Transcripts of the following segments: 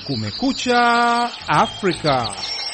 Kumekucha Afrika.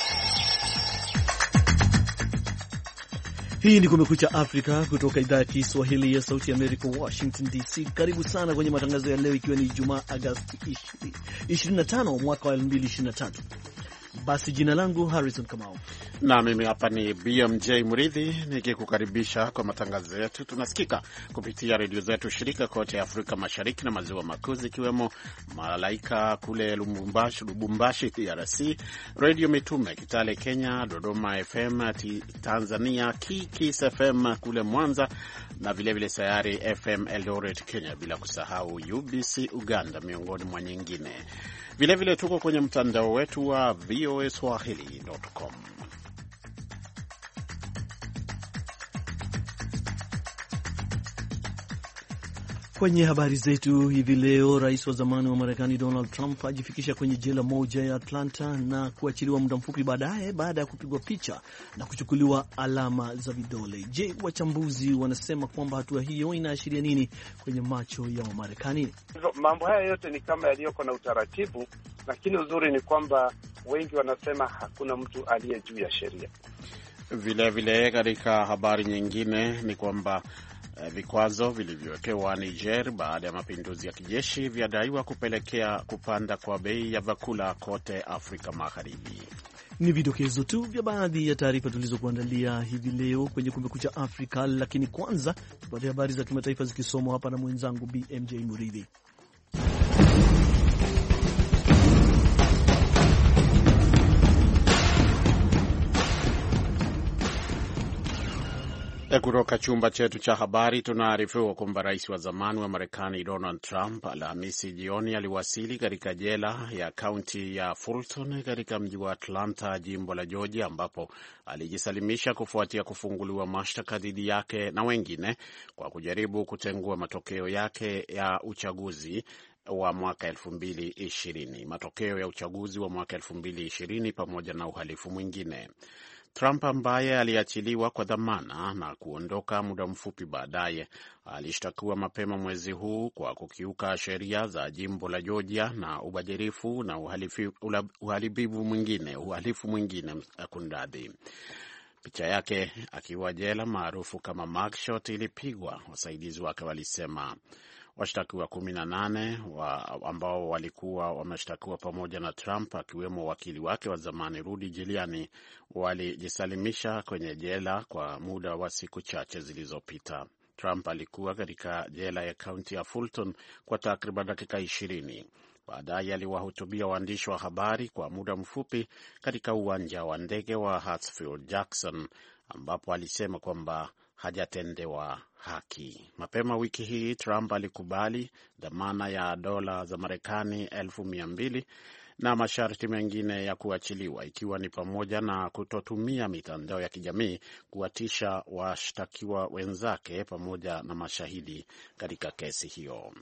Hii ni Kumekucha Afrika kutoka idhaa ya Kiswahili ya Sauti ya Amerika, Washington DC. Karibu sana kwenye matangazo ya leo, ikiwa ni Ijumaa Agosti 25 mwaka wa 2023. Basi jina langu Harrison Kamau na mimi hapa ni BMJ Murithi nikikukaribisha kwa matangazo yetu. Tunasikika kupitia redio zetu shirika kote Afrika Mashariki na Maziwa Makuu, ikiwemo Malaika kule Lubumbashi DRC, Radio Mitume Kitale Kenya, Dodoma FM Tanzania, Kikis FM kule Mwanza na vilevile Sayari FM Eldoret Kenya, bila kusahau UBC Uganda, miongoni mwa nyingine. Vilevile tuko kwenye mtandao wetu wa voaswahili.com. Kwenye habari zetu hivi leo, rais wa zamani wa Marekani Donald Trump ajifikisha kwenye jela moja ya Atlanta na kuachiliwa muda mfupi baadaye baada ya kupigwa picha na kuchukuliwa alama za vidole. Je, wachambuzi wanasema kwamba hatua hiyo inaashiria nini kwenye macho ya Wamarekani? Mambo haya yote ni kama yaliyoko na utaratibu, lakini uzuri ni kwamba wengi wanasema hakuna mtu aliye juu ya sheria. Vilevile katika habari nyingine ni kwamba vikwazo vilivyowekewa Niger baada ya mapinduzi ya kijeshi vyadaiwa kupelekea kupanda kwa bei ya vyakula kote Afrika Magharibi. Ni vidokezo tu vya baadhi ya taarifa tulizokuandalia hivi leo kwenye Kumekucha Afrika, lakini kwanza tupate habari za kimataifa zikisomwa hapa na mwenzangu BMJ Muridhi. Kutoka chumba chetu cha habari tunaarifiwa kwamba rais wa zamani wa Marekani Donald Trump Alhamisi jioni aliwasili katika jela ya kaunti ya Fulton katika mji wa Atlanta, jimbo la Georgia, ambapo alijisalimisha kufuatia kufunguliwa mashtaka dhidi yake na wengine kwa kujaribu kutengua matokeo yake ya uchaguzi wa mwaka 2020. Matokeo ya uchaguzi wa mwaka 2020 pamoja na uhalifu mwingine. Trump ambaye aliachiliwa kwa dhamana na kuondoka muda mfupi baadaye alishtakiwa mapema mwezi huu kwa kukiuka sheria za jimbo la Georgia na ubadhirifu na uhalifu mwingine kundadhi. Picha yake akiwa jela maarufu kama mugshot ilipigwa, wasaidizi wake walisema. Washtakiwa 18 ambao walikuwa wameshtakiwa pamoja na Trump, akiwemo wakili wake wa zamani Rudy Giuliani, walijisalimisha kwenye jela kwa muda wa siku chache zilizopita. Trump alikuwa katika jela ya kaunti ya Fulton kwa takriban dakika 20. Baadaye aliwahutubia waandishi wa habari kwa muda mfupi katika uwanja wa ndege wa Hartsfield Jackson, ambapo alisema kwamba hajatendewa haki. Mapema wiki hii Trump alikubali dhamana ya dola za Marekani 200,000 na masharti mengine ya kuachiliwa, ikiwa ni pamoja na kutotumia mitandao ya kijamii kuwatisha washtakiwa wenzake pamoja na mashahidi katika kesi hiyo.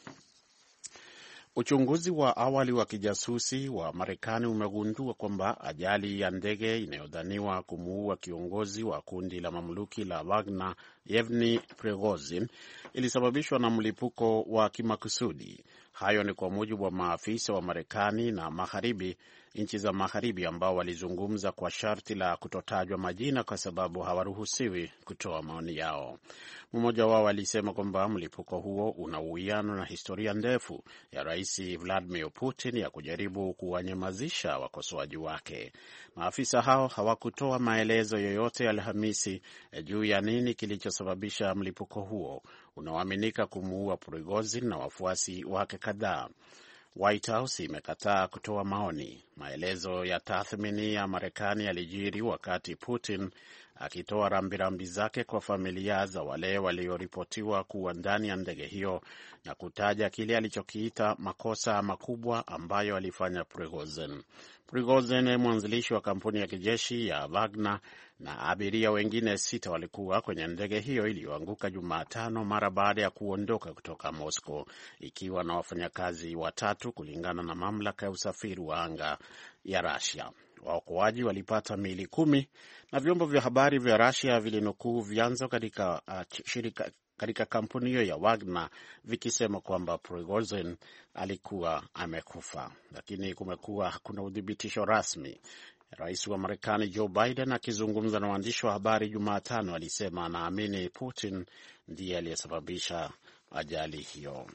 Uchunguzi wa awali wa kijasusi wa Marekani umegundua kwamba ajali ya ndege inayodhaniwa kumuua kiongozi wa kundi la mamluki la Wagner Yevgeny Prigozhin ilisababishwa na mlipuko wa kimakusudi. Hayo ni kwa mujibu wa maafisa wa Marekani na nchi za magharibi ambao walizungumza kwa sharti la kutotajwa majina kwa sababu hawaruhusiwi kutoa maoni yao. Mmoja wao alisema kwamba mlipuko huo una uwiano na historia ndefu ya Rais Vladimir Putin ya kujaribu kuwanyamazisha wakosoaji wake. Maafisa hao hawakutoa maelezo yoyote Alhamisi juu ya nini kilichosababisha mlipuko huo unaoaminika kumuua Prigozhin na wafuasi wake kadhaa. White House imekataa kutoa maoni. Maelezo ya tathmini ya Marekani yalijiri wakati Putin akitoa rambirambi zake kwa familia za wale walioripotiwa kuwa ndani ya ndege hiyo na kutaja kile alichokiita makosa makubwa ambayo alifanya Prigozhin. Prigozhin, mwanzilishi wa kampuni ya kijeshi ya Wagner, na abiria wengine 6 walikuwa kwenye ndege hiyo iliyoanguka Jumatano mara baada ya kuondoka kutoka Moscow ikiwa na wafanyakazi 3, kulingana na mamlaka ya usafiri wa anga ya Russia. Waokoaji walipata miili 10 na vyombo vya habari vya Russia vilinukuu vyanzo katika katika kampuni hiyo ya Wagner vikisema kwamba Prigozhin alikuwa amekufa, lakini kumekuwa hakuna udhibitisho rasmi. Rais wa Marekani Joe Biden akizungumza na waandishi wa habari Jumatano alisema anaamini Putin ndiye aliyesababisha ajali hiyo.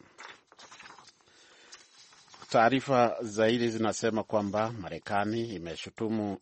Taarifa zaidi zinasema kwamba Marekani imeshutumu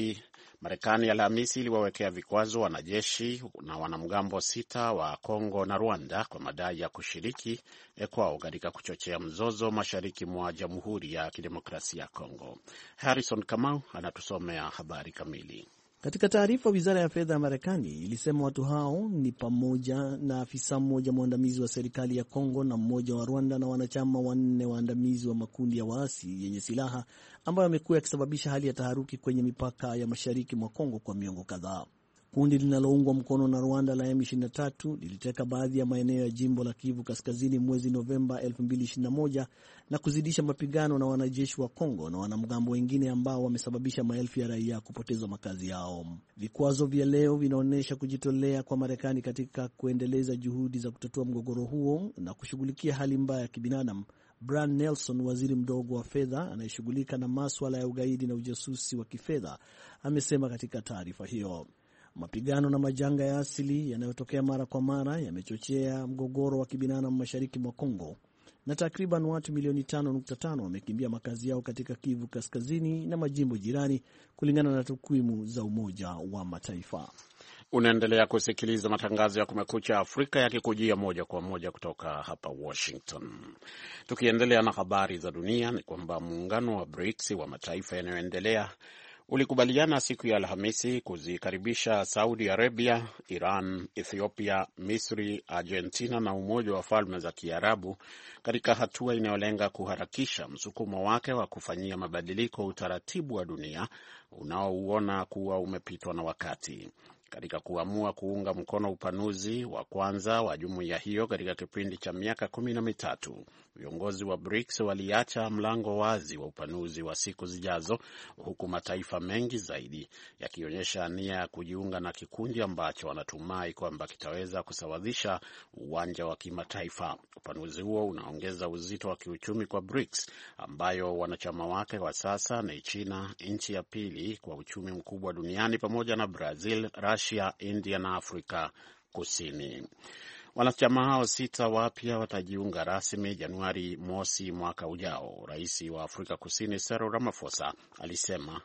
Marekani Alhamisi iliwawekea vikwazo wanajeshi na wanamgambo 6 wa Kongo na Rwanda kwa madai ya kushiriki kwao katika kuchochea mzozo mashariki mwa Jamhuri ya Kidemokrasia ya Kongo. Harrison Kamau anatusomea habari kamili. Katika taarifa, wizara ya fedha ya Marekani ilisema watu hao ni pamoja na afisa mmoja mwandamizi wa serikali ya Kongo na mmoja wa Rwanda na wanachama 4 waandamizi wa makundi ya waasi yenye silaha ambayo yamekuwa yakisababisha hali ya taharuki kwenye mipaka ya mashariki mwa Kongo kwa miongo kadhaa. Kundi linaloungwa mkono na Rwanda la M23 liliteka baadhi ya maeneo ya jimbo la Kivu Kaskazini mwezi Novemba 2021 na kuzidisha mapigano na wanajeshi wa Kongo na wanamgambo wengine ambao wamesababisha maelfu ya raia kupoteza makazi yao. Vikwazo vya leo vinaonyesha kujitolea kwa Marekani katika kuendeleza juhudi za kutatua mgogoro huo na kushughulikia hali mbaya ya kibinadamu. Brian Nelson, waziri mdogo wa fedha anayeshughulika na masuala ya ugaidi na ujasusi wa kifedha, amesema katika taarifa hiyo. Mapigano na majanga ya asili yanayotokea mara kwa mara yamechochea mgogoro wa kibinadamu mashariki mwa Kongo, na takriban watu milioni 5.5 wamekimbia makazi yao katika Kivu Kaskazini na majimbo jirani, kulingana na takwimu za Umoja wa Mataifa. Unaendelea kusikiliza matangazo ya Kumekucha Afrika yakikujia moja kwa moja kutoka hapa Washington. Tukiendelea na habari za dunia, ni kwamba muungano wa BRICS wa mataifa yanayoendelea ulikubaliana siku ya Alhamisi kuzikaribisha Saudi Arabia, Iran, Ethiopia, Misri, Argentina na Umoja wa Falme za Kiarabu katika hatua inayolenga kuharakisha msukumo wake wa kufanyia mabadiliko utaratibu wa dunia unaouona kuwa umepitwa na wakati. Katika kuamua kuunga mkono upanuzi wa kwanza wa jumuiya hiyo katika kipindi cha miaka 13, viongozi wa BRICS waliacha mlango wazi wa upanuzi wa siku zijazo, huku mataifa mengi zaidi yakionyesha nia ya kujiunga na kikundi ambacho wanatumai kwamba kitaweza kusawazisha uwanja wa kimataifa. Upanuzi huo unaongeza uzito wa kiuchumi kwa BRICS, ambayo wanachama wake wa sasa ni China, nchi ya pili kwa uchumi mkubwa duniani, pamoja na Brazil, Russia, India na Afrika Kusini. Wanachama hao 6 wapya watajiunga rasmi Januari mosi mwaka ujao. Rais wa Afrika Kusini Cyril Ramaphosa alisema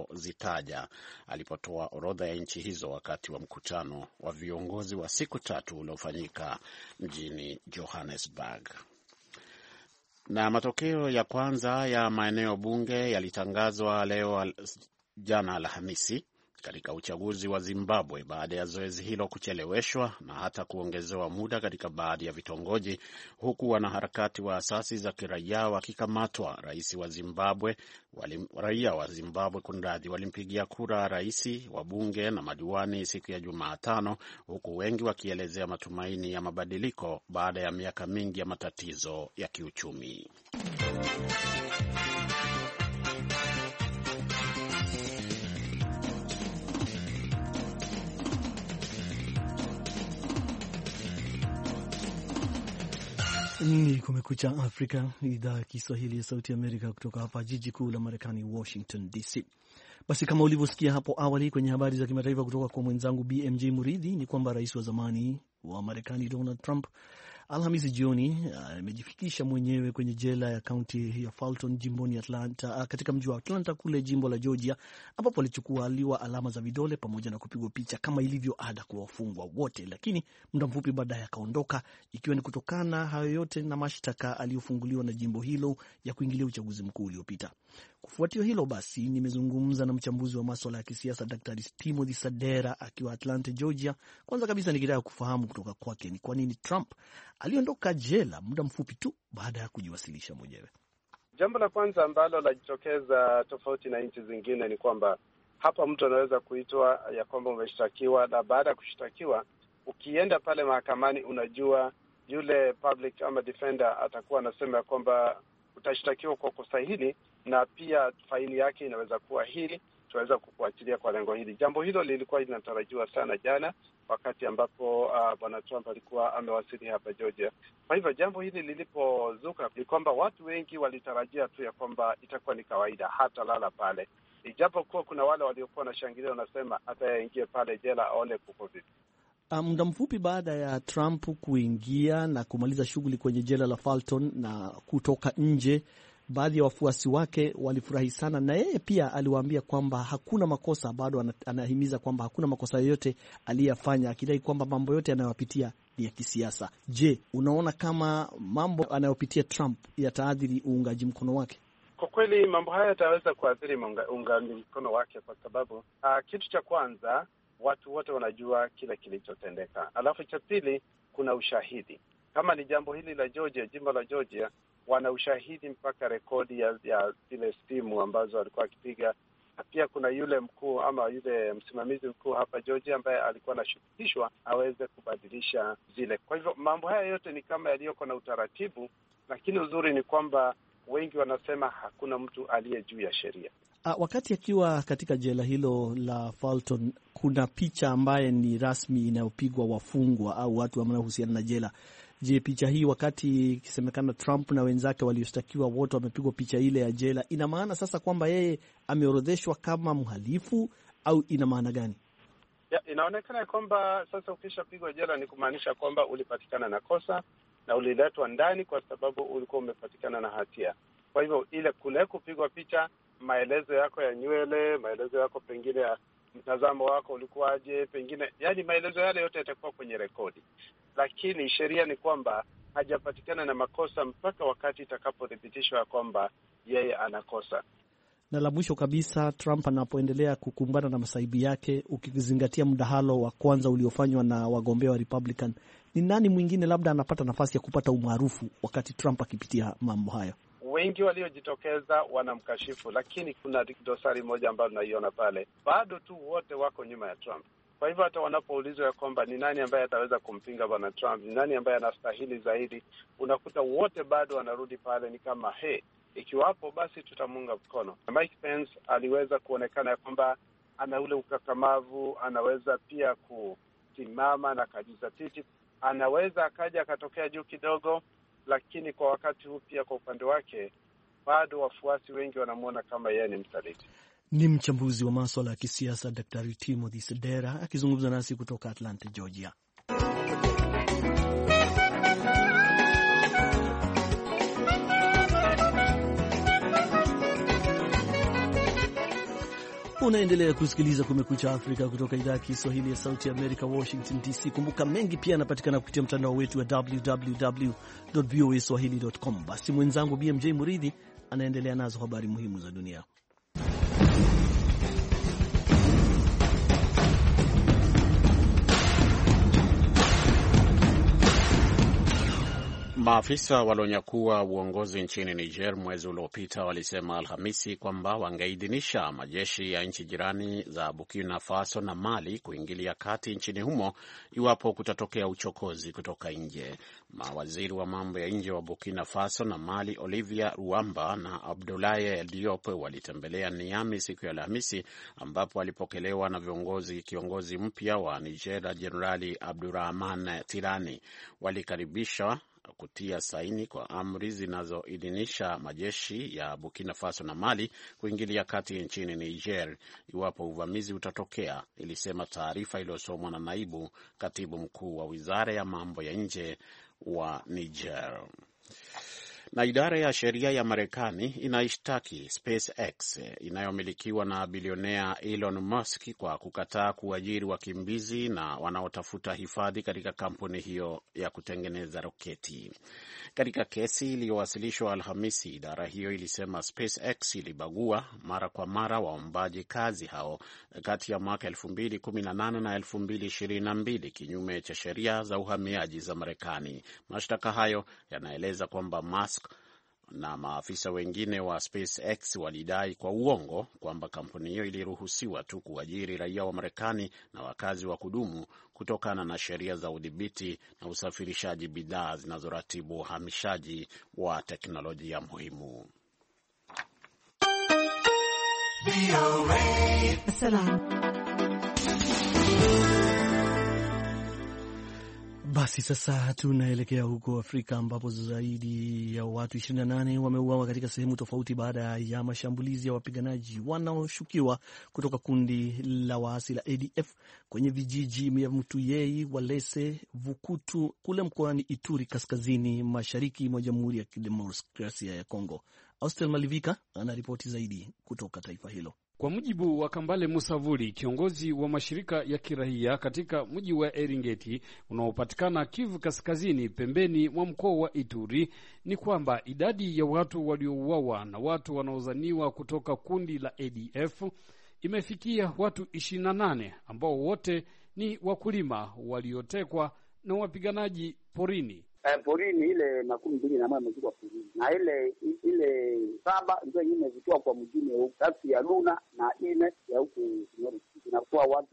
alipotoa orodha ya nchi hizo wakati wa mkutano wa viongozi wa siku 3 uliofanyika mjini Johannesburg. Na matokeo ya kwanza ya maeneo bunge yalitangazwa jana Alhamisi katika uchaguzi wa Zimbabwe baada ya zoezi hilo kucheleweshwa na hata kuongezewa muda katika baadhi ya vitongoji, huku wanaharakati wa asasi za kiraia wakikamatwa. Raia wa Zimbabwe walimpigia kura rais, wabunge na madiwani siku ya Jumatano, huku wengi wakielezea matumaini ya mabadiliko baada ya miaka mingi ya matatizo ya kiuchumi. Ni Kumekucha Afrika, idhaa ya Kiswahili ya Sauti Amerika kutoka hapa jiji kuu la Marekani, Washington DC. Basi kama ulivyosikia hapo awali kwenye habari za kimataifa kutoka kwa mwenzangu BMJ Muridhi, ni kwamba rais wa zamani wa Marekani Donald Trump Alhamisi jioni amejifikisha mwenyewe kwenye jela ya kaunti ya Fulton jimboni Atlanta, katika mji wa Atlanta kule jimbo la Georgia, ambapo alichukuliwa alama za vidole pamoja na kupigwa picha kama ilivyo ada kwa wafungwa wote, lakini muda mfupi baadaye akaondoka, ikiwa ni kutokana hayo yote na mashtaka aliyofunguliwa na jimbo hilo ya kuingilia uchaguzi mkuu uliopita. Kufuatia hilo basi, nimezungumza na mchambuzi wa masuala ya kisiasa Dr. Timothy Sadera akiwa Atlanta, Georgia. Kwanza kabisa nikitaka kufahamu kutoka kwake ni kwa nini Trump aliondoka jela muda mfupi tu baada ya kujiwasilisha mwenyewe. Jambo la kwanza ambalo lajitokeza tofauti na nchi zingine ni kwamba hapa mtu anaweza kuitwa ya kwamba umeshtakiwa, na baada ya kushtakiwa ukienda pale mahakamani, unajua yule public ama defender atakuwa anasema ya kwamba utashtakiwa kwa kosa hili na pia faini yake inaweza kuwa hili, tunaweza kukuachilia kwa lengo hili. Jambo hilo lilikuwa linatarajiwa sana jana wakati ambapo bwana Trump alikuwa amewasili hapa Georgia. Kwa hivyo jambo hili lilipozuka ni kwamba watu wengi walitarajia tu ya kwamba itakuwa ni kawaida, hata lala pale, ijapokuwa kuna wale waliokuwa wanashangilia wanasema hata yaingie pale jela aone kuko vipi. Muda mfupi baada ya Trump kuingia na kumaliza shughuli kwenye jela la Fulton na kutoka nje, baadhi ya wafuasi wake walifurahi sana, na yeye pia aliwaambia kwamba hakuna makosa, bado anahimiza kwamba hakuna makosa yoyote aliyafanya, akidai kwamba mambo yote anayopitia ni ya kisiasa. Je, unaona kama mambo anayopitia Trump yataathiri uungaji mkono wake? Kwa kweli mambo haya yataweza kuathiri uungaji mkono wake, kwa sababu kitu cha kwanza, watu wote wanajua kile kilichotendeka. Alafu cha pili, kuna ushahidi. Kama ni jambo hili la Georgia, jimbo la Georgia, wana ushahidi mpaka rekodi ya zile simu ambazo alikuwa akipiga. Na pia kuna yule mkuu ama yule msimamizi mkuu hapa Georgia ambaye alikuwa anashurutishwa aweze kubadilisha zile. Kwa hivyo mambo haya yote ni kama yaliyoko na utaratibu, lakini uzuri ni kwamba wengi wanasema hakuna mtu aliye juu ya sheria. Wakati akiwa katika jela hilo la Fulton, kuna picha ambaye ni rasmi inayopigwa wafungwa au watu wanaohusiana na jela. Je, picha hii wakati ikisemekana Trump na wenzake walioshtakiwa wote wamepigwa picha ile ya jela, ina maana sasa kwamba yeye ameorodheshwa kama mhalifu au ina maana gani? Inaonekana kwamba sasa ukishapigwa jela ni kumaanisha kwamba ulipatikana na kosa na uliletwa ndani kwa sababu ulikuwa umepatikana na hatia. Kwa hivyo ile kule kupigwa picha, maelezo yako ya nywele, maelezo yako pengine ya mtazamo wako ulikuwaje, pengine yani maelezo yale yote yatakuwa kwenye rekodi. Lakini sheria ni kwamba hajapatikana na makosa mpaka wakati itakapothibitishwa kwamba yeye anakosa. Na la mwisho kabisa, Trump anapoendelea kukumbana na masaibu yake, ukizingatia mdahalo wa kwanza uliofanywa na wagombea wa Republican, ni nani mwingine labda anapata nafasi ya kupata umaarufu wakati Trump akipitia mambo hayo? Wengi waliojitokeza wanamkashifu, lakini kuna dosari moja ambayo tunaiona pale. Bado tu wote wako nyuma ya Trump. Kwa hivyo hata wanapoulizwa ya kwamba ni nani ambaye ataweza kumpinga bwana Trump, ni nani ambaye anastahili zaidi, unakuta wote bado wanarudi pale, ni kama ikiwapo basi tutamunga mkono. Mike Pence aliweza kuonekana ya kwamba ana ule ukakamavu, anaweza pia kusimama na kujizatiti, anaweza akaja akatokea juu kidogo, lakini kwa wakati huu pia kwa upande wake bado wafuasi wengi wanamuona kama yeye ni msaliti. Ni mchambuzi wa masuala ya kisiasa Daktari Timothy Sedera akizungumza nasi kutoka Atlanta, Georgia. Unaendelea kusikiliza Kumekucha Afrika kutoka idhaa ya Kiswahili ya Sauti ya Amerika, Washington DC. Kumbuka mengi pia yanapatikana kupitia mtandao wetu wa www.voaswahili.com. Basi mwenzangu BMJ Muridhi anaendelea nazo habari muhimu za dunia. Maafisa walionyakua uongozi nchini Niger mwezi uliopita walisema Alhamisi kwamba wangeidhinisha majeshi ya nchi jirani za Burkina Faso na Mali kuingilia kati nchini humo iwapo kutatokea uchokozi kutoka nje. Mawaziri wa mambo ya nje wa Burkina Faso na Mali, Olivia Ruamba na Abdoulaye Diop, walitembelea Niamey siku ya Alhamisi, ambapo walipokelewa na kiongozi mpya wa Niger, Jenerali Abdurrahman Tirani. Walikaribisha kutia saini kwa amri zinazoidhinisha majeshi ya Burkina Faso na Mali kuingilia kati nchini Niger iwapo uvamizi utatokea, ilisema taarifa iliyosomwa na naibu katibu mkuu wa wizara ya mambo ya nje wa Niger. Na idara ya sheria ya Marekani inaishtaki SpaceX inayomilikiwa na bilionea Elon Musk kwa kukataa kuajiri wakimbizi na wanaotafuta hifadhi katika kampuni hiyo ya kutengeneza roketi. Katika kesi iliyowasilishwa Alhamisi, idara hiyo ilisema SpaceX ilibagua mara kwa mara waombaji kazi hao kati ya mwaka 2018 na 2022 kinyume cha sheria za uhamiaji za Marekani. Mashtaka hayo yanaeleza kwamba Musk na maafisa wengine wa SpaceX walidai kwa uongo kwamba kampuni hiyo iliruhusiwa tu kuajiri raia wa Marekani na wakazi wa kudumu kutokana na sheria za udhibiti na usafirishaji bidhaa zinazoratibu uhamishaji wa teknolojia muhimu. Basi sasa tunaelekea huko Afrika ambapo zaidi ya watu 28 wameuawa katika sehemu tofauti baada ya mashambulizi ya wapiganaji wanaoshukiwa kutoka kundi la waasi la ADF kwenye vijiji vya Mutuyei, Walese, Vukutu kule mkoani Ituri kaskazini mashariki mwa Jamhuri ya Kidemokrasia ya Kongo. Austel Malivika anaripoti zaidi kutoka taifa hilo. Kwa mujibu wa Kambale Musavuli, kiongozi wa mashirika ya kiraia katika mji wa Eringeti unaopatikana Kivu Kaskazini pembeni mwa mkoa wa Ituri, ni kwamba idadi ya watu waliouawa na watu wanaozaniwa kutoka kundi la ADF imefikia watu 28 ambao wote ni wakulima waliotekwa na wapiganaji porini. Porini ile 21 amezikwa porini na ile 7 ndio imezikwa kwa mjini huko kati ya Luna na ine ya huko Kinoro, inakuwa watu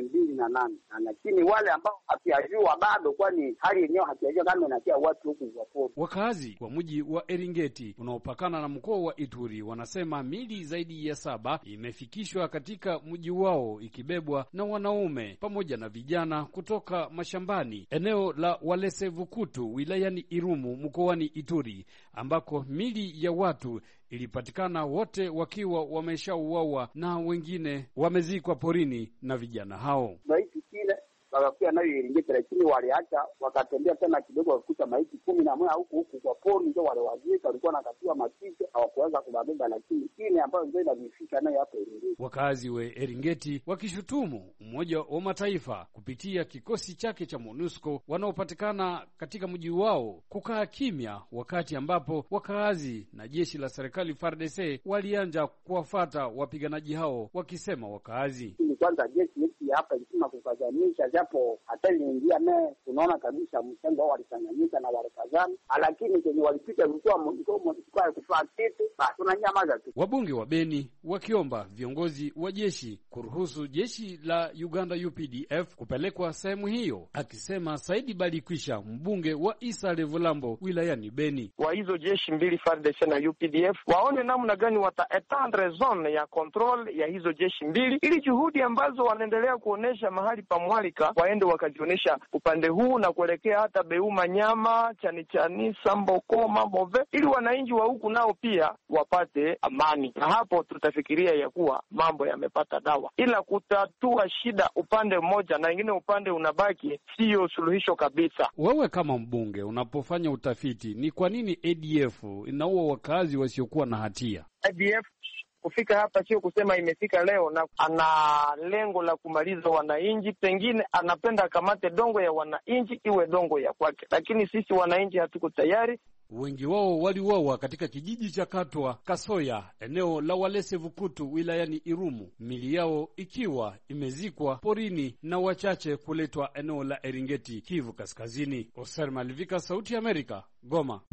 28, lakini wale ambao hatujajua bado, kwani hali yenyewe hatujajua kama inatia watu huko kwa pori. Wakazi wa mji wa Eringeti unaopakana na mkoa wa Ituri wanasema mili zaidi ya 7 imefikishwa katika mji wao ikibebwa na wanaume pamoja na vijana kutoka mashambani eneo la Walese Vukutu wilayani Irumu mkoani Ituri, ambako mili ya watu ilipatikana wote wakiwa wameshauawa na wengine wamezikwa porini na vijana hao. Maiti kile wakakuwa nayo Eringeti, lakini waliacha wakatembea tena kidogo wakakuta maiti 11 huku kwa pori, ndio wale wazika walikuwa nakatiwa makichwa hawakuweza kubabeba, lakini kile ambayo ndio inavifika nayo hapo Eringeti. Wakazi wa Eringeti wakishutumu Umoja wa Mataifa kupitia kikosi chake cha MONUSCO wanaopatikana katika mji wao kukaa kimya, wakati ambapo wakazi na jeshi la serikali FARDC walianja kuwafuata wapiganaji hao, wakisema wakazi kwanza jeshi hapa ilikuwa kukazanisha, japo hata iliingia naye tunaona kabisa msendo wao walisanganyika na warekazana, lakini kwenye walipita ilikuwa mkoa kufaa kitu, basi tunanyamaza tu. Wabunge wa Beni wakiomba viongozi wa jeshi kuruhusu jeshi la Uganda UPDF kupelekwa sehemu hiyo, akisema Saidi Balikwisha, mbunge wa Isa Levulambo wilayani Beni. Wa hizo jeshi mbili FARDC na UPDF waone namna gani wataetendre zone ya control ya hizo jeshi mbili, ili juhudi ambazo wanaendelea kuonesha mahali pa mwalika waende wakajionyesha upande huu na kuelekea hata Beuma, Nyama, Chani, Samboko, Mabove, ili wananchi wa huku nao pia wapate amani, na hapo tutafikiria ya kuwa mambo yamepata dawa. Ila kutatua shida upande mmoja na ingine upande unabaki, siyo suluhisho kabisa. Wewe kama mbunge unapofanya utafiti, ni kwa nini ADF inaua wakazi wasiokuwa na hatia? ADF kufika hapa sio kusema imefika leo na ana lengo la kumaliza wananchi, pengine anapenda kamate dongo ya wananchi iwe dongo ya kwake, lakini sisi wananchi hatuko tayari. Wengi wao waliuawa katika kijiji cha Katwa Kasoya, eneo la Walese Vukutu wilayani Irumu, mili yao ikiwa imezikwa porini na wachache kuletwa eneo la Eringeti, Kivu Kaskazini. Oser Malivika, Sauti ya Amerika, Goma.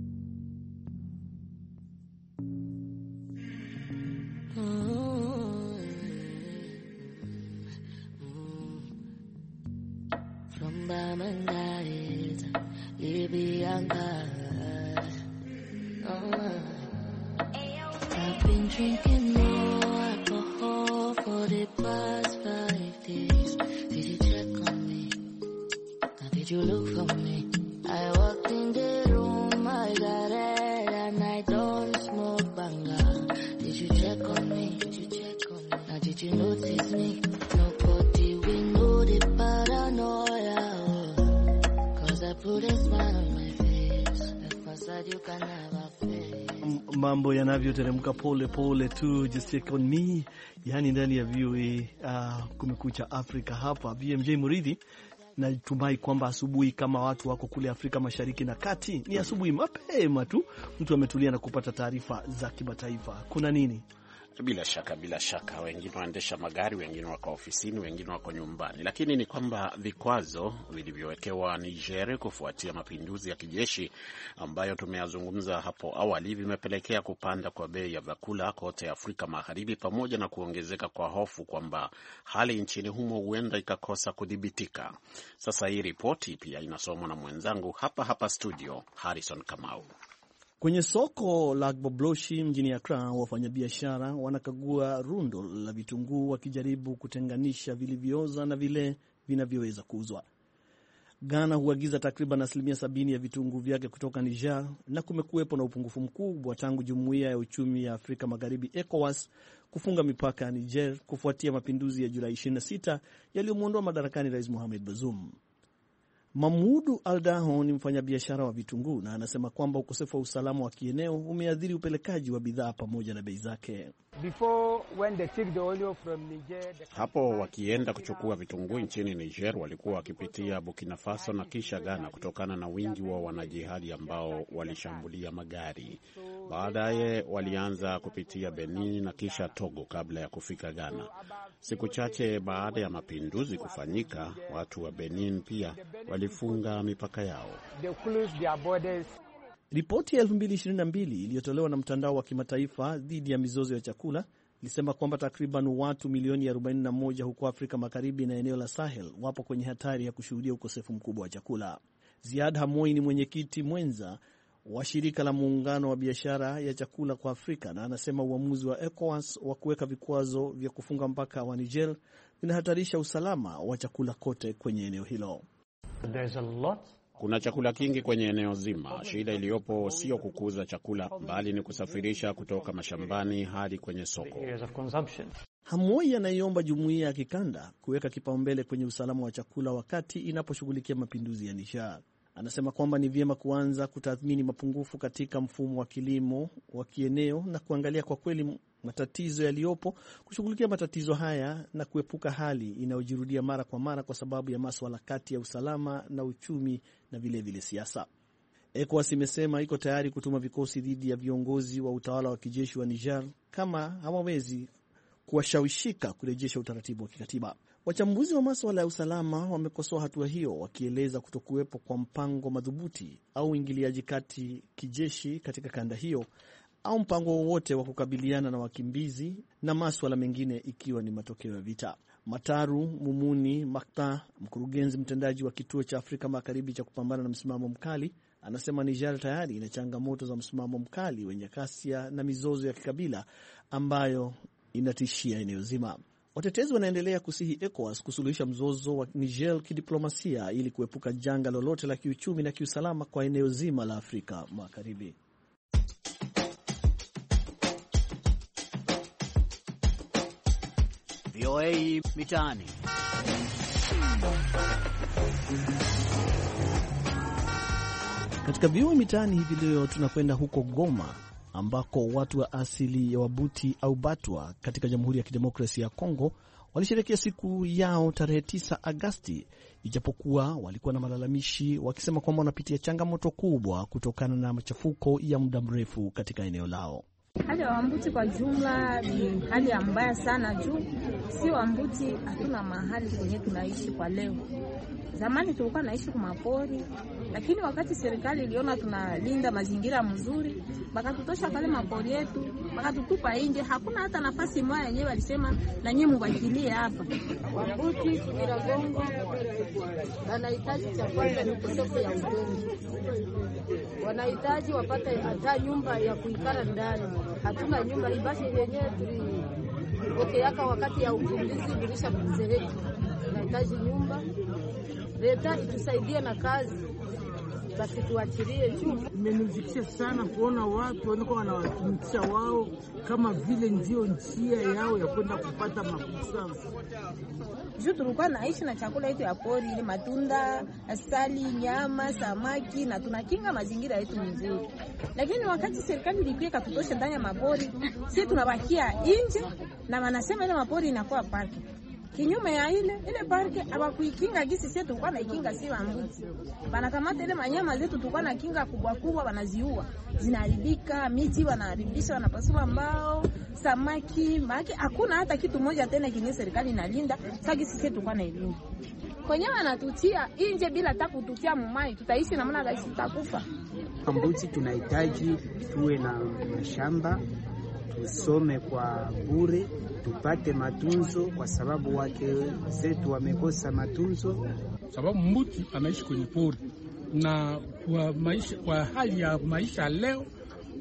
From Bamangait, Libyanka. I've been drinking more alcohol for the past 5 days. Did you check on me? Now did you look for me? I walked in the room, I got red and I don't smoke banga. Did you check on me? Did you check on me? Now did you notice me? Nobody will know the paranoia. Cause I put a smile on my face. The facade you can never face. Mambo yanavyoteremka pole pole tu, just check on me. Yani ndani ya VOA kumekucha Afrika hapa. BMJ Muridhi, natumai kwamba asubuhi kama watu wako kule Afrika Mashariki na Kati ni asubuhi mapema tu, mtu ametulia na kupata taarifa za kimataifa. Kuna nini? Bila shaka, wengine waendesha magari, wengine wako ofisini, wengine wako nyumbani. Lakini ni kwamba vikwazo vilivyowekewa Niger kufuatia mapinduzi ya kijeshi ambayo tumeyazungumza hapo awali vimepelekea kupanda kwa bei ya vyakula kote Afrika Magharibi, pamoja na kuongezeka kwa hofu kwamba hali nchini humo huenda ikakosa kudhibitika. Sasa hii ripoti pia inasomwa na mwenzangu hapa studio, Harrison Kamau. Kwenye soko la Gbobloshi mjini Accra, wafanyabiashara wanakagua rundo la vitunguu wakijaribu kutenganisha vilivyooza na vile vinavyoweza kuuzwa. Ghana huagiza takriban 70% ya vitunguu vyake kutoka Niger, na kumekuwepo na upungufu mkubwa tangu Jumuiya ya Uchumi ya Afrika Magharibi ECOWAS kufunga mipaka ya Niger kufuatia mapinduzi ya Julai 26 yaliyomuondoa madarakani Rais Mohamed Bazoum. Mamudu Aldaho ni mfanyabiashara wa vitunguu na anasema kwamba ukosefu wa usalama wa kieneo umeathiri upelekaji wa bidhaa pamoja na bei zake. Hapo wakienda kuchukua vitunguu nchini Niger walikuwa wakipitia Burkina Faso na kisha Ghana kutokana na wingi wa wanajihadi ambao walishambulia magari. Baadaye walianza kupitia Benin na kisha Togo kabla ya kufika Ghana. Siku chache baada ya mapinduzi kufanyika, watu wa Benin pia walifunga mipaka yao. Ripoti ya 2022 iliyotolewa na mtandao wa kimataifa dhidi ya mizozo ya chakula ilisema kwamba takriban watu milioni 41 huko Afrika Magharibi na eneo la Sahel wapo kwenye hatari ya kushuhudia ukosefu mkubwa wa chakula. Ziad Hamoi ni mwenyekiti mwenza wa shirika la muungano wa biashara ya chakula kwa Afrika na anasema uamuzi wa ECOWAS wa kuweka vikwazo vya kufunga mpaka wa Niger vinahatarisha usalama wa chakula kote kwenye eneo hilo. Kuna chakula kingi kwenye eneo zima. Shida iliyopo sio kukuza chakula, bali ni kusafirisha kutoka mashambani hadi kwenye soko. Hamoi anaiomba jumuiya ya kikanda kuweka kipaumbele kwenye usalama wa chakula wakati inaposhughulikia mapinduzi ya Niger. Anasema kwamba ni vyema kuanza kutathmini mapungufu katika mfumo wa kilimo wa kieneo na kuangalia kwa kweli matatizo yaliyopo, kushughulikia matatizo haya na kuepuka hali inayojirudia mara kwa mara kwa sababu ya masuala kati ya usalama na uchumi na vile siasa. ECOWAS imesema iko tayari kutuma vikosi dhidi ya viongozi wa utawala wa kijeshi wa Niger kama hawawezi kuwashawishika kurejesha utaratibu wa kikatiba. Wachambuzi wa masuala ya usalama wamekosoa hatua hiyo, wakieleza kutokuwepo kwa mpango madhubuti au uingiliaji kati kijeshi katika kanda hiyo au mpango wowote wa kukabiliana na wakimbizi na masuala mengine ikiwa ni matokeo ya vita. Mataru Mumuni Makta, mkurugenzi mtendaji wa kituo cha Afrika Magharibi cha kupambana na msimamo mkali, anasema Niger tayari ina changamoto za msimamo mkali wenye ghasia na mizozo ya kikabila ambayo inatishia eneo zima. Watetezi wanaendelea kusihi ECOWAS kusuluhisha mzozo wa Niger kidiplomasia ili kuepuka janga lolote la kiuchumi na kiusalama kwa eneo zima la Afrika Magharibi. VOA Mitaani. Katika VOA Mitaani hivi leo tunakwenda huko Goma ambako watu wa asili ya Wabuti au Batwa katika Jamhuri ya Kidemokrasia ya Kongo walisherehekea siku yao tarehe 9 Agosti, ijapokuwa walikuwa na malalamishi wakisema kwamba wanapitia changamoto kubwa kutokana na machafuko ya muda mrefu katika eneo lao. Hali ya Wambuti kwa jumla ni hali mbaya sana juu si Wambuti hatuna mahali kwenye tunaishi kwa leo. Zamani tulikuwa naishi kwa mapori, lakini wakati serikali iliona tunalinda mazingira mzuri, bakatutosha pale mapori yetu, bakatutupa nje, hakuna hata nafasi moja yenyewe walisema na nyinyi mbakilie hapa. Wambuti Iragongo wanahitaji cha kwanza ni ukosefu ya udongo. Wanahitaji wapate hata nyumba ya kuikara ndani. Hatuna nyumba, ibasi yenyewe tulipokeaka wakati ya ukimbizi bilisha kuzeeka. Tunahitaji nyumba. Leta itusaidie na kazi. Basi tuachilie juu. Imenizikia sana kuona watu wanakuwa wanawatumikisha wao kama vile ndio njia yao ya kwenda kupata mafuta. Juu tulikuwa naishi na chakula yetu ya pori, ile matunda, asali, nyama, samaki na tunakinga mazingira yetu mzuri. Lakini wakati serikali ilikuwa ikatutosha ndani ya mapori, sisi tunabakia nje na wanasema ile mapori inakuwa parki. Kinyume ya ile parki abakuikinga gisi sisi tulikuwa na ikinga si Wambuti. Banakamata ile manyama zetu tulikuwa na kinga kubwa wanaziua. Zinaharibika, miti wanaharibisha, wanapasua mbao, samaki, maki hakuna hata kitu moja tena kinyi serikali inalinda, sasa sisi tulikuwa na ilinda. Kwenye wanatutia nje bila hata kututia mumai, tutaishi namna gani tutakufa. Wambuti tunahitaji tuwe na mashamba, tusome kwa bure, tupate matunzo kwa sababu wake zetu wamekosa matunzo. Sababu Mbuti anaishi kwenye pori na kwa hali ya maisha leo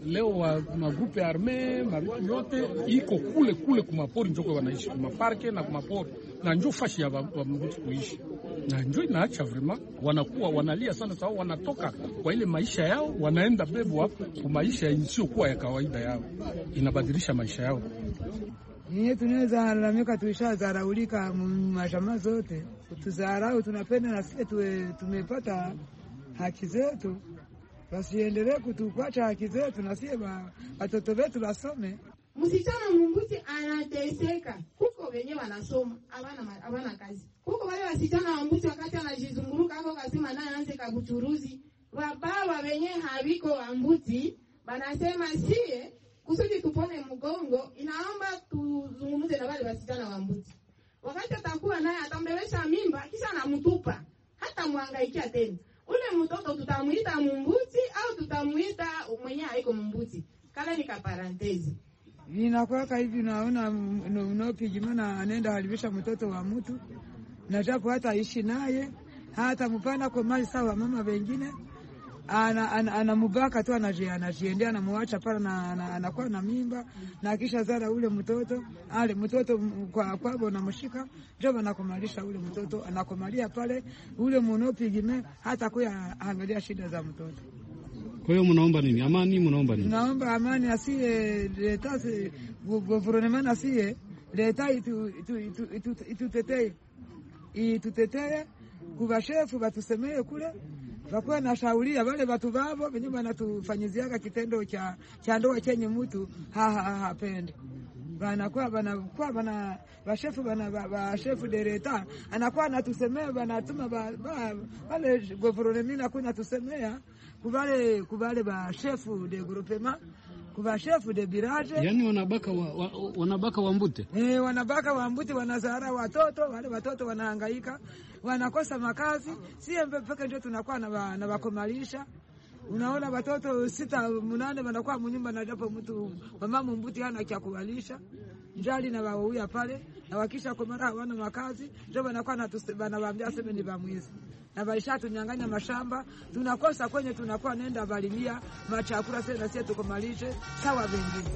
leo wa magrupe arme mabitu yote iko kule kumapori, njoko wanaishi kumaparke na kumapori, na njo fashi ya wambuti kuishi, na njo inaacha vrema wanakuwa wanalia sana, sababu wanatoka kwa ile maisha yao wanaenda bebwa kwa maisha isiyokuwa ya kawaida yao, inabadilisha maisha yao. Niye tunaweza lalamika, tulishazaraulika mashamba zote, kutuzarau. Tunapenda na sisi tumepata haki zetu, basiendelee kutupata haki zetu, na sisi watoto wetu wasome. Msichana mumbuti anateseka, huko wenye wanasoma hawana kazi. Huko wale wasichana wa mbuti wakati anajizunguruka hapo kasema naye anze kabuchuruzi. Wababa wenye habiko wa mbuti banasema sie kusudi tupone mgongo, inaomba tuzungumze na wale wasichana wa mbuti. Wakati atakuwa naye atambelesha mimba kisha anamtupa, hata muhangaikia tena. Ule mtoto tutamuita mumbuti au tutamuita mwenye haiko mumbuti? Kala ni kaparantezi. Inakuwa hivi, naona unopigimana anaenda haribisha mtoto wa mtu, na japo hata ishi naye hata mpana kwa mali sawa mama wengine, anamubaka tu, anajiendea, anamuacha pale, na anakuwa na mimba, na kisha zara ule mtoto ale mtoto kwa na mshika ndio anakomalisha ule mtoto, anakomalia pale ule monopigime, hata kwa angalia shida za mtoto. Kwa hiyo mnaomba nini? Amani mnaomba nini? Naomba amani, asiye leta gouvernement, asiye leta itutetee kuba shefu batusemee kule, bakuwa na shauria wale watu babo wenye wanatufanyiziaga kitendo cha ndoa chenye mtu hapende. Banakuwa bana bashefu bana shefu dereta anakuwa anatusemea, banatuma wale gouvernement na kuna tusemea kubale ba shefu de groupement, kuba shefu de village. Yani wanabaka wambute. Wanabaka wambute, wanazara watoto, wale watoto wanahangaika, wanakosa makazi. Si mpaka ndio tunakuwa na wakomalisha. Unaona watoto 6-8 wanakuwa mnyumba, na japo mtu mama mbuti hana cha kuwalisha, njali na wauya pale, na wakisha komara hawana makazi, ndio wanakuwa wanawaambia sema ni bamwizi, na baisha tunyang'anya mashamba, tunakosa kwenye tunakuwa nenda balimia machakura sasa, na sisi tukomalishe sawa wengine.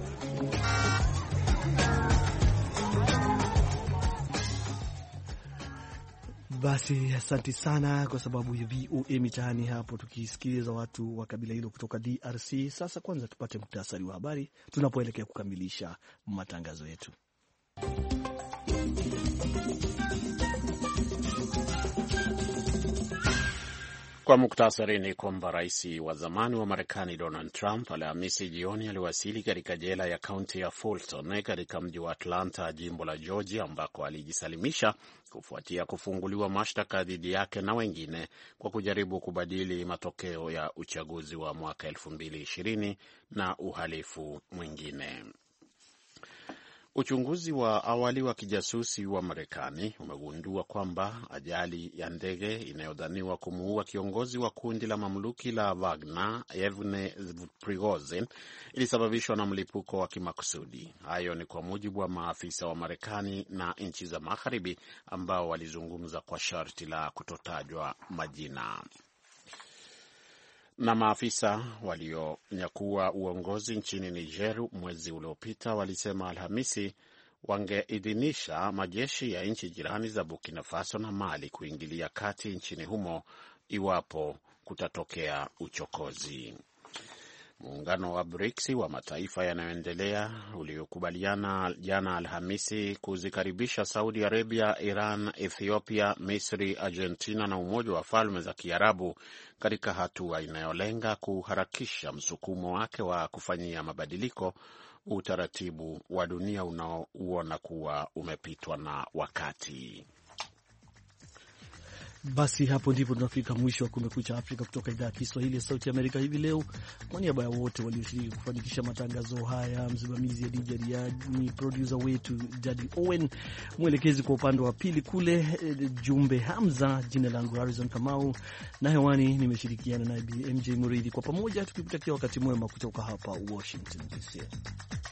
Basi asante sana kwa sababu ya VOA Mitaani hapo, tukisikiliza watu wa kabila hilo kutoka DRC. Sasa kwanza tupate muhtasari wa habari tunapoelekea kukamilisha matangazo yetu. Kwa muktasari ni kwamba rais wa zamani wa Marekani Donald Trump Alhamisi jioni aliwasili katika jela ya kaunti ya Fulton katika mji wa Atlanta, jimbo la Georgia, ambako alijisalimisha kufuatia kufunguliwa mashtaka dhidi yake na wengine kwa kujaribu kubadili matokeo ya uchaguzi wa mwaka 2020 na uhalifu mwingine. Uchunguzi wa awali wa kijasusi wa Marekani umegundua kwamba ajali ya ndege inayodhaniwa kumuua kiongozi wa kundi la mamluki la Wagner Yevgeny Prigozhin ilisababishwa na mlipuko wa kimakusudi. Hayo ni kwa mujibu wa maafisa wa Marekani na nchi za Magharibi ambao walizungumza kwa sharti la kutotajwa majina. Na maafisa walionyakua uongozi nchini Niger mwezi uliopita walisema Alhamisi wangeidhinisha majeshi ya nchi jirani za Burkina Faso na Mali kuingilia kati nchini humo iwapo kutatokea uchokozi. Muungano wa BRICS wa mataifa yanayoendelea uliokubaliana jana Alhamisi kuzikaribisha Saudi Arabia, Iran, Ethiopia, Misri, Argentina na Umoja wa Falme za Kiarabu katika hatua inayolenga kuharakisha msukumo wake wa kufanyia mabadiliko utaratibu wa dunia unaouona kuwa umepitwa na wakati. Basi hapo ndipo tunafika mwisho wa Kumekucha Afrika kutoka idhaa ya Kiswahili ya Sauti Amerika hivi leo. Kwa niaba ya wote walioshiriki kufanikisha matangazo haya, msimamizi Adija Riani, producer wetu Daddy Owen, mwelekezi kwa upande wa pili kule Jumbe Hamza, jina langu Harrison Kamau na hewani nimeshirikiana na MJ Muridhi, kwa pamoja tukikutakia wakati mwema kutoka hapa Washington DC.